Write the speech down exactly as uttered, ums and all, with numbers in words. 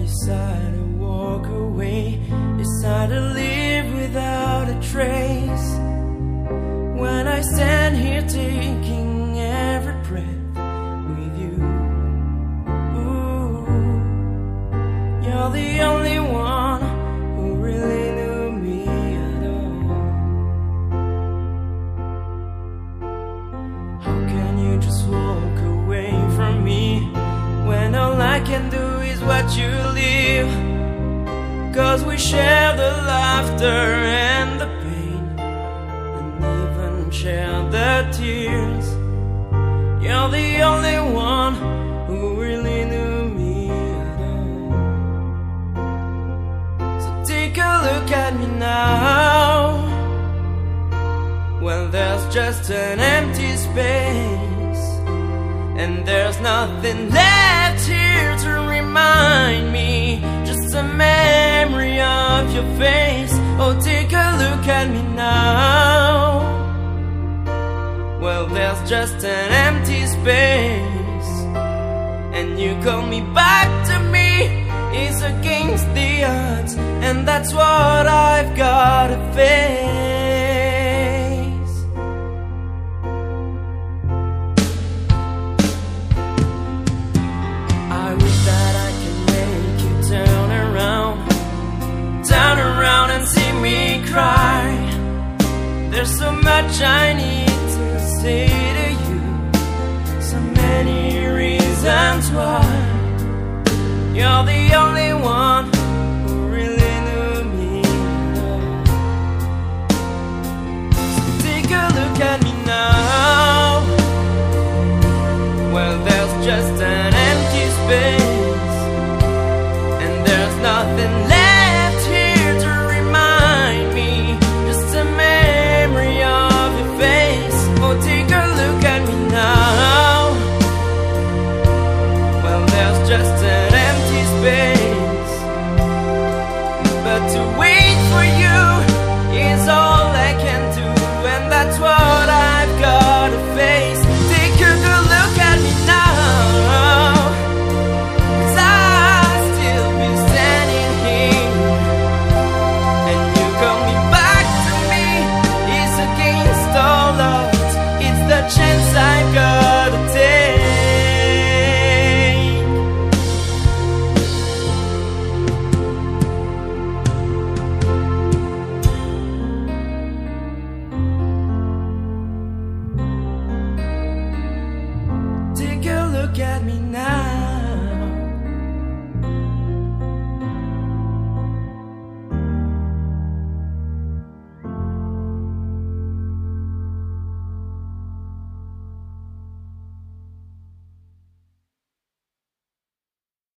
decide to walk away, decide to live without a trace. When I stand here taking every breath with you, ooh, you're the only one who really knew me at all. How can you just walk away from me when all I can do is watch you leave? 'Cause we share the laughter and the pain, and even share the tears. You're the only one who really knew me at all. So take a look at me now. Well, there's just an empty space, and there's nothing left here to remind me, just a memory of your face. Oh, take a look at me now. Well, there's just an empty space, and you call me back to me. It's against the odds, and that's what I've gotta face. I wish that I could make you turn around, turn around and see me cry. There's so much I need to say to you, so many reasons why. You're the only one who really knew me. So take a look at me now. Well, there's just an empty space, and there's nothing left here to remind me, just a memory of your face. Oh, take a look at me now. Well, there's just an empty space, but to wait for you is all I can do, and that's what I've gotta face. Take a good look at me now, 'cause I'll still be standing here, and you call me back to me. It's against all odds, it's the chance I've gotta take. Take a look at me now.